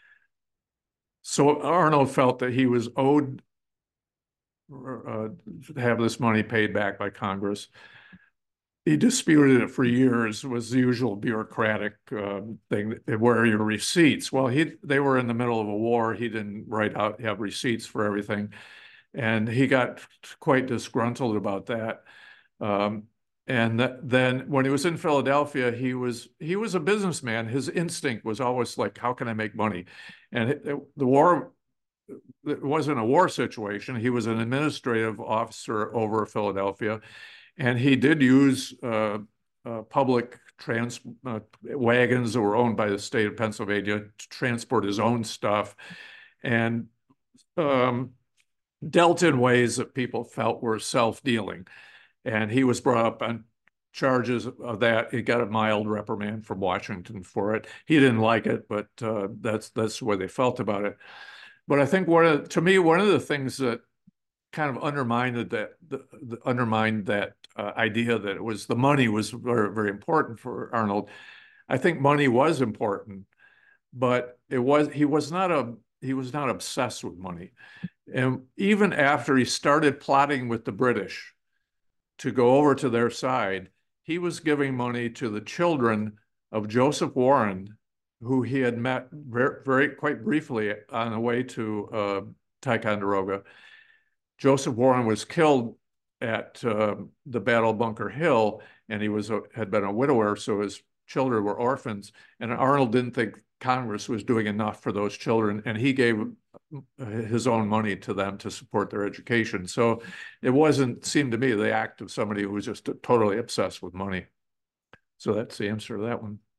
So Arnold felt that he was owed uh, to have this money paid back by Congress. He disputed it for years. It was the usual bureaucratic uh, thing. Where are your receipts? Well, he they were in the middle of a war. He didn't write out have receipts for everything, and he got quite disgruntled about that. Um, And that, then when he was in Philadelphia, he was he was a businessman. His instinct was always like, how can I make money? And it, it, the war, it wasn't a war situation. He was an administrative officer over Philadelphia. And he did use uh, uh, public trans uh, wagons that were owned by the state of Pennsylvania to transport his own stuff, and um, dealt in ways that people felt were self-dealing. And he was brought up on charges of that. He got a mild reprimand from Washington for it. He didn't like it, but uh, that's that's the way they felt about it. But I think one of, to me, one of the things that kind of undermined that the, the undermined that uh, idea that it was the money was very very important for Arnold. I think money was important, but it was he was not a he was not obsessed with money. And even after he started plotting with the British to go over to their side, he was giving money to the children of Joseph Warren, who he had met very, very quite briefly on the way to uh, Ticonderoga. Joseph Warren was killed at uh, the Battle of Bunker Hill, and he was a, had been a widower, so his children were orphans. And Arnold didn't think Congress was doing enough for those children, and he gave his own money to them to support their education. So it wasn't, seemed to me, the act of somebody who was just totally obsessed with money. So that's the answer to that one.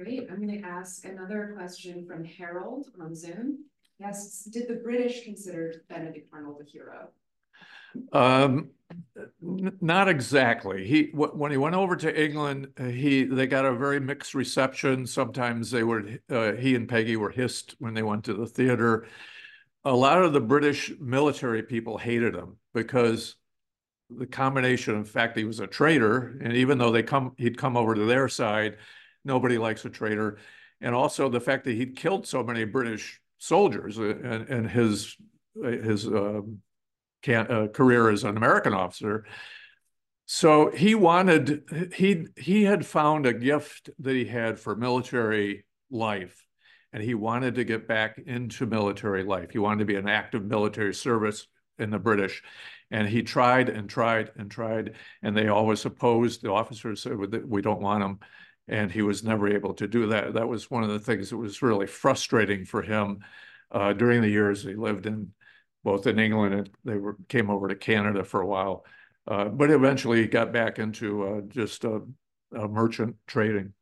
Great. I'm going to ask another question from Harold on Zoom. Yes, did the British consider Benedict Arnold a hero? Um, not exactly. He when he went over to England, he they got a very mixed reception. Sometimes they were uh, he and Peggy were hissed when they went to the theater. A lot of the British military people hated him because the combination of the fact he was a traitor, and even though they come he'd come over to their side, nobody likes a traitor, and also the fact that he'd killed so many British soldiers and and his his. Um, Can, uh, career as an American officer. So he wanted, he, he had found a gift that he had for military life, and he wanted to get back into military life. He wanted to be an active military service in the British. And he tried and tried and tried, and they always opposed. The officers said, we don't want him. And he was never able to do that. That was one of the things that was really frustrating for him uh, during the years he lived in both in England and they were came over to Canada for a while, uh, but eventually got back into uh, just uh, uh, merchant trading.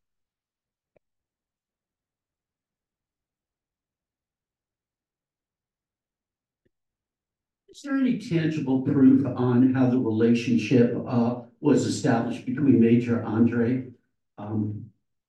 Is there any tangible proof on how the relationship uh, was established between Major Andre um,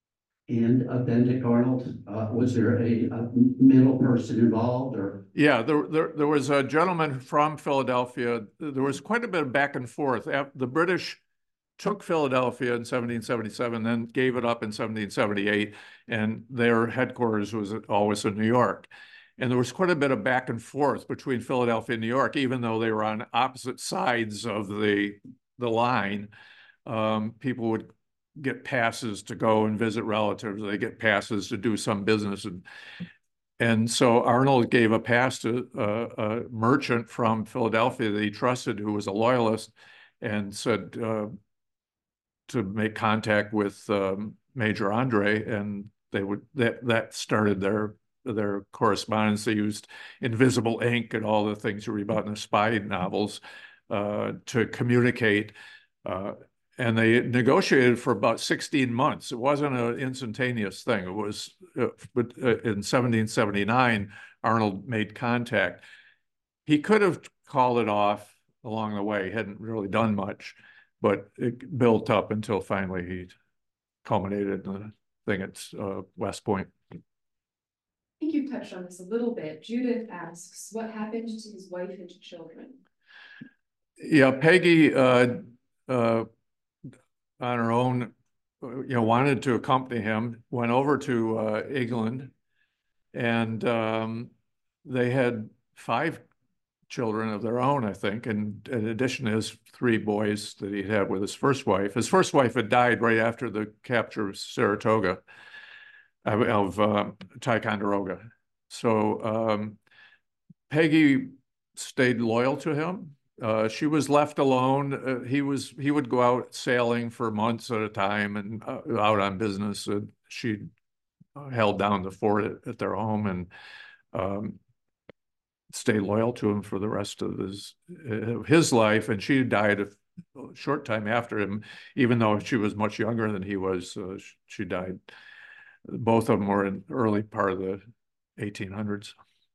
and uh, Benedict Arnold? Uh, was there a, a middle person involved, or? Yeah, there, there there was a gentleman from Philadelphia. There was quite a bit of back and forth. The British took Philadelphia in seventeen seventy-seven, then gave it up in seventeen seventy-eight, and their headquarters was always in New York. And there was quite a bit of back and forth between Philadelphia and New York, even though they were on opposite sides of the the line. Um, people would get passes to go and visit relatives. They get passes to do some business. And, and so Arnold gave a pass to a, a merchant from Philadelphia that he trusted, who was a loyalist, and said uh, to make contact with um, Major Andre, and they would that that started their their correspondence. They used invisible ink and all the things you read about in the spy novels uh, to communicate. Uh, And they negotiated for about sixteen months. It wasn't an instantaneous thing. It was, uh, but uh, in seventeen seventy-nine, Arnold made contact. He could have called it off along the way. He hadn't really done much, but it built up until finally he culminated in the thing at uh, West Point. I think you've touched on this a little bit. Judith asks, what happened to his wife and children? Yeah, Peggy, uh, uh, on her own, you know, wanted to accompany him, went over to uh, England, and um, they had five children of their own, I think, and in addition to his three boys that he had with his first wife. His first wife had died right after the capture of Saratoga, of, of uh, Ticonderoga. So um, Peggy stayed loyal to him. Uh, she was left alone. Uh, he was he would go out sailing for months at a time and uh, out on business. Uh, she held down the fort at, at their home and um, stayed loyal to him for the rest of his uh, his life. And she died a short time after him, even though she was much younger than he was. Uh, she died. Both of them were in the early part of the eighteen hundreds.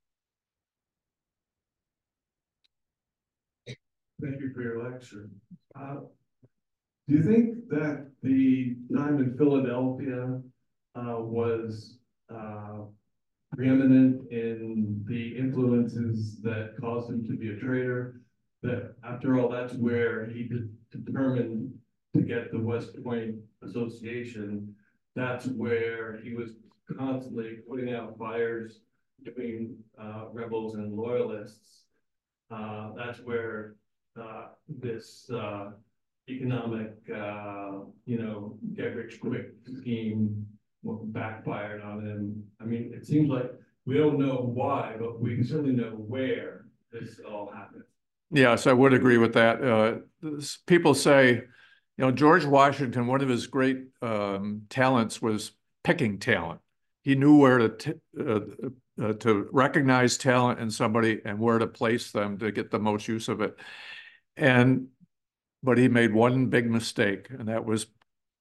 Thank you for your lecture. Uh, do you think that the time in Philadelphia uh, was uh, preeminent in the influences that caused him to be a traitor? That after all, that's where he de determined to get the West Point Association. That's where he was constantly putting out fires between uh, rebels and loyalists. Uh, that's where Uh, this uh, economic, uh, you know, get rich quick scheme backfired on him. I mean, it seems like we don't know why, but we certainly know where this all happened. Yes, I would agree with that. Uh, this, people say, you know, George Washington, one of his great um, talents was picking talent. He knew where to t uh, uh, to recognize talent in somebody and where to place them to get the most use of it. And, but he made one big mistake, and that was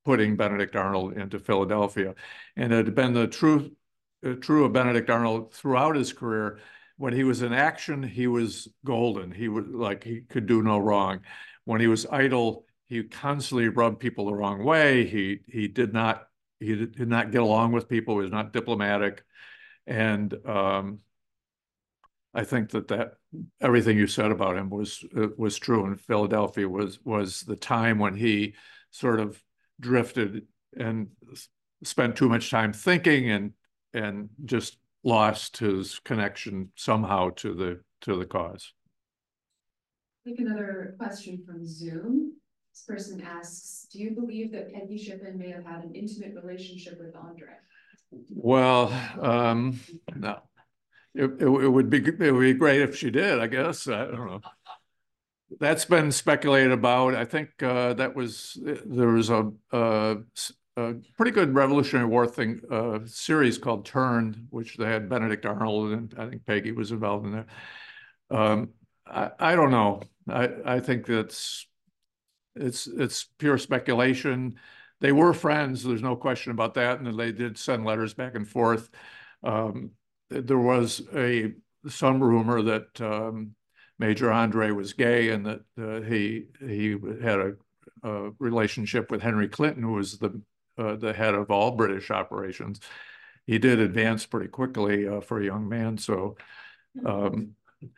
putting Benedict Arnold into Philadelphia. And it had been the truth, uh, true of Benedict Arnold throughout his career. When he was in action, he was golden. He was like, he could do no wrong. When he was idle, he constantly rubbed people the wrong way. He, he did not, he did not get along with people. He was not diplomatic. And um, I think that that everything you said about him was, uh, was true. And Philadelphia was, was the time when he sort of drifted and spent too much time thinking and, and just lost his connection somehow to the to the cause. Take another question from Zoom. This person asks, do you believe that Peggy Shippen may have had an intimate relationship with Andre? Well, um, no. It, it, it would be it would be great if she did, I guess. I don't know. That's been speculated about. I think uh, that was there was a, a a pretty good Revolutionary War thing, uh, series called Turn, which they had Benedict Arnold and I think Peggy was involved in there. Um, I, I don't know. I, I think that's it's it's pure speculation. They were friends. There's no question about that, and they did send letters back and forth. Um, there was a some rumor that um, Major Andre was gay and that uh, he he had a, a relationship with Henry Clinton, who was the Uh, the head of all British operations. He did advance pretty quickly uh, for a young man. So um,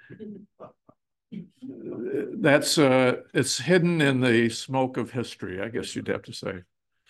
that's, uh, it's hidden in the smoke of history, I guess you'd have to say.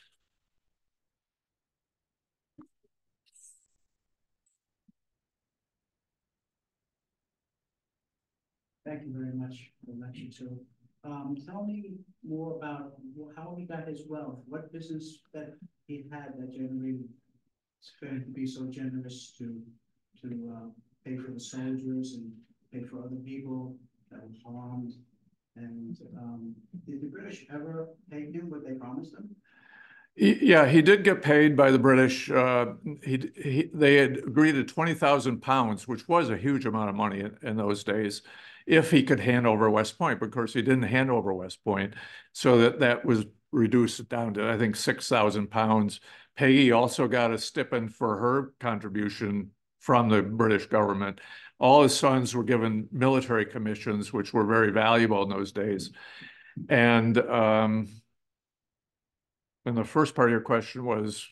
Thank you very much for the lecture too. Um, tell me more about how he got his wealth. What business that he had that generated him to be so generous to to uh, pay for the soldiers and pay for other people that were harmed. And um, did the British ever pay him what they promised him? Yeah, he did get paid by the British. Uh, he, he they had agreed to twenty thousand pounds, which was a huge amount of money in, in those days, if he could hand over West Point. But of course, he didn't hand over West Point, so that that was reduced down to I think six thousand pounds. Peggy also got a stipend for her contribution from the British government. All his sons were given military commissions, which were very valuable in those days. And um, and the first part of your question was,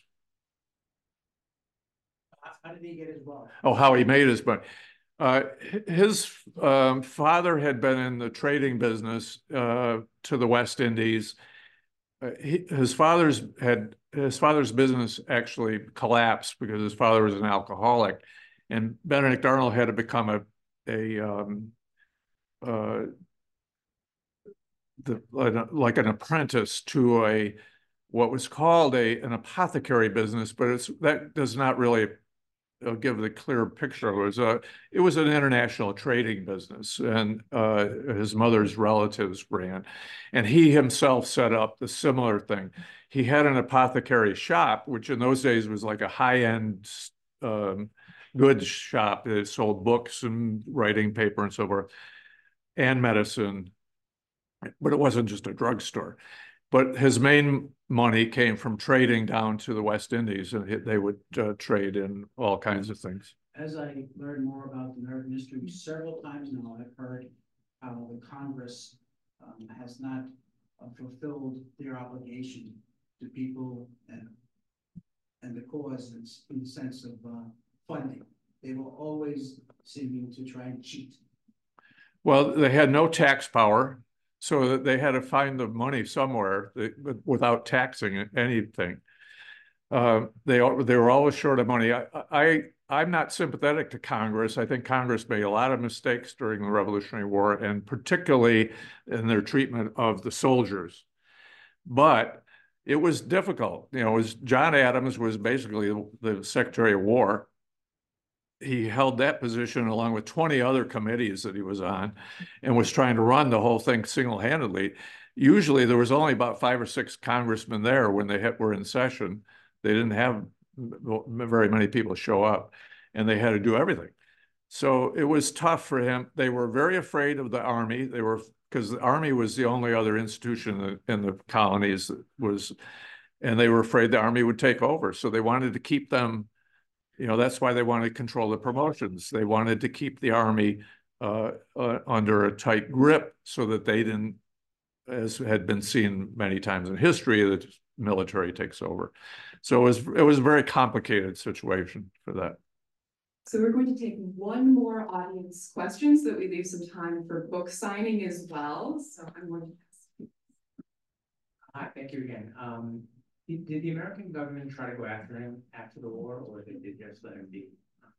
How did he get his wealth? oh, how he made his money. Uh, his um, father had been in the trading business uh, to the West Indies. Uh, he, his father's had his father's business actually collapsed because his father was an alcoholic, and Benedict Arnold had to become a a um, uh, the like an apprentice to a what was called a an apothecary business, but it's that does not really uh, give the clear picture. It was a it was an international trading business, and uh, his mother's relatives ran, and he himself set up the similar thing. He had an apothecary shop, which in those days was like a high-end um, goods shop. It sold books and writing paper and so forth, and medicine, but it wasn't just a drugstore. But his main money came from trading down to the West Indies, and they would uh, trade in all kinds of things. As I learned more about the American history, several times now I've heard how the Congress um, has not uh, fulfilled their obligation to people and and the cause in the sense of uh, funding. They were always seeming to try and cheat. Well, they had no tax power, so that they had to find the money somewhere without taxing anything. Uh, they they were always short of money. I, I I'm not sympathetic to Congress. I think Congress made a lot of mistakes during the Revolutionary War, and particularly in their treatment of the soldiers. But it was difficult. You know, it was John Adams was basically the Secretary of War. He held that position along with twenty other committees that he was on, and was trying to run the whole thing single-handedly. Usually there was only about five or six congressmen there when they were in session. They didn't have very many people show up, and they had to do everything. So it was tough for him. They were very afraid of the army. They were, because the army was the only other institution in the, in the colonies that was, and they were afraid the army would take over. So they wanted to keep them, you know, that's why they wanted to control the promotions. They wanted to keep the army uh, uh, under a tight grip so that they didn't, as had been seen many times in history, the military takes over. So it was, it was a very complicated situation for that. So we're going to take one more audience question so that we leave some time for book signing as well. So I'm going to ask. Hi, thank you again. Um, did, did the American government try to go after him after the war, or did they just let him be?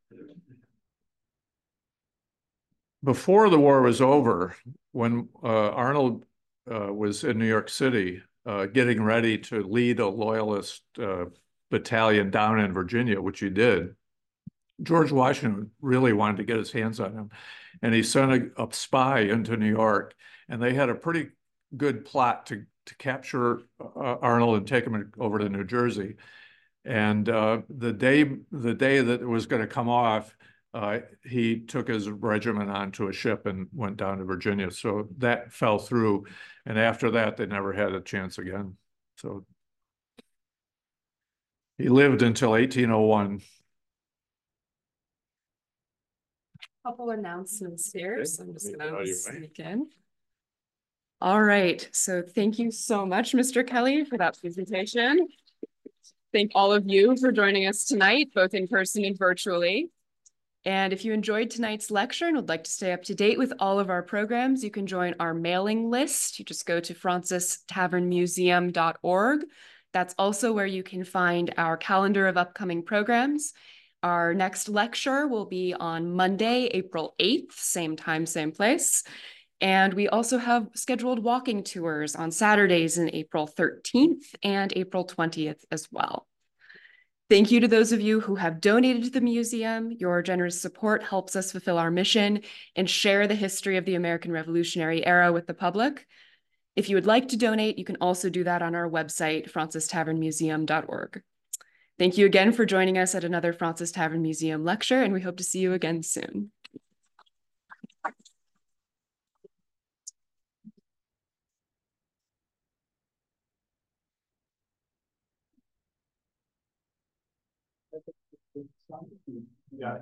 Before the war was over, when uh, Arnold uh, was in New York City, uh, getting ready to lead a loyalist uh, battalion down in Virginia, which he did, George Washington really wanted to get his hands on him. And he sent a, a spy into New York, and they had a pretty good plot to, to capture uh, Arnold and take him over to New Jersey. And uh, the day, the day that it was going to come off, uh, he took his regiment onto a ship and went down to Virginia. So that fell through. And after that, they never had a chance again. So he lived until eighteen oh one. Couple announcements here, so I'm just Oh, gonna you're sneak in. All right, so thank you so much, Mister Kelly, for that presentation. Thank all of you for joining us tonight, both in person and virtually. And if you enjoyed tonight's lecture and would like to stay up to date with all of our programs, you can join our mailing list. You just go to francis tavern museum dot org. That's also where you can find our calendar of upcoming programs. Our next lecture will be on Monday, April eighth, same time, same place. And we also have scheduled walking tours on Saturdays in April thirteenth and April twentieth as well. Thank you to those of you who have donated to the museum. Your generous support helps us fulfill our mission and share the history of the American Revolutionary era with the public. If you would like to donate, you can also do that on our website, francis tavern museum dot org. Thank you again for joining us at another Francis Tavern Museum lecture, and we hope to see you again soon. Yeah.